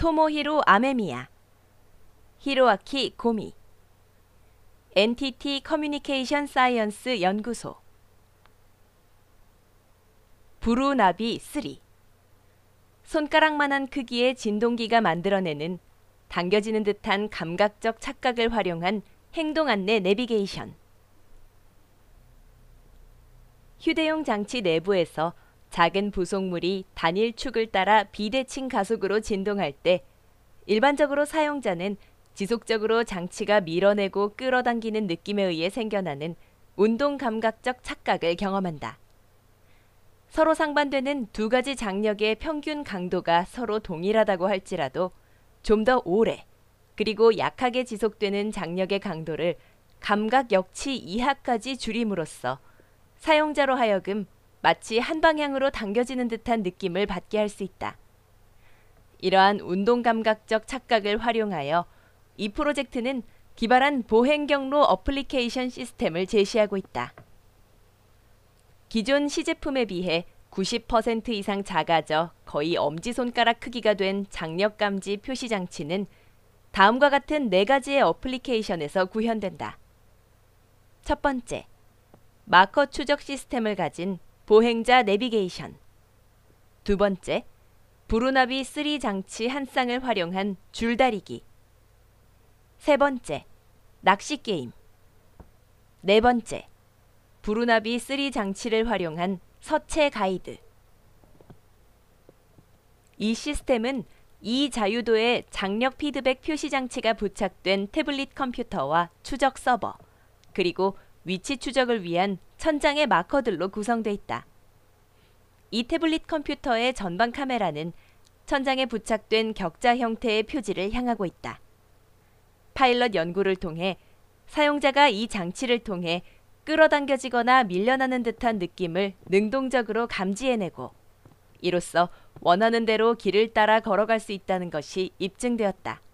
토모히로 아메미야, 히로아키 고미, NTT 커뮤니케이션 사이언스 연구소, 부루나비 3. 손가락만한 크기의 진동기가 만들어내는 당겨지는 듯한 감각적 착각을 활용한 행동 안내 내비게이션. 휴대용 장치 내부에서 작은 부속물이 단일 축을 따라 비대칭 가속으로 진동할 때 일반적으로 사용자는 지속적으로 장치가 밀어내고 끌어당기는 느낌에 의해 생겨나는 운동 감각적 착각을 경험한다. 서로 상반되는 두 가지 장력의 평균 강도가 서로 동일하다고 할지라도 좀 더 오래 그리고 약하게 지속되는 장력의 강도를 감각 역치 이하까지 줄임으로써 사용자로 하여금 마치 한 방향으로 당겨지는 듯한 느낌을 받게 할 수 있다. 이러한 운동 감각적 착각을 활용하여 이 프로젝트는 기발한 보행 경로 어플리케이션 시스템을 제시하고 있다. 기존 시제품에 비해 90% 이상 작아져 거의 엄지손가락 크기가 된 장력감지 표시장치는 다음과 같은 4가지의 어플리케이션에서 구현된다. 첫 번째, 마커 추적 시스템을 가진 보행자 내비게이션. 두 번째, 부루나비 3 장치 한 쌍을 활용한 줄다리기. 세 번째, 낚시 게임. 네 번째, 부루나비 3 장치를 활용한 서체 가이드. 이 시스템은 이자유도의 장력 피드백 표시 장치가 부착된 태블릿 컴퓨터와 추적 서버, 그리고 위치 추적을 위한 천장의 마커들로 구성돼 있다. 이 태블릿 컴퓨터의 전방 카메라는 천장에 부착된 격자 형태의 표지를 향하고 있다. 파일럿 연구를 통해 사용자가 이 장치를 통해 끌어당겨지거나 밀려나는 듯한 느낌을 능동적으로 감지해내고 이로써 원하는 대로 길을 따라 걸어갈 수 있다는 것이 입증되었다.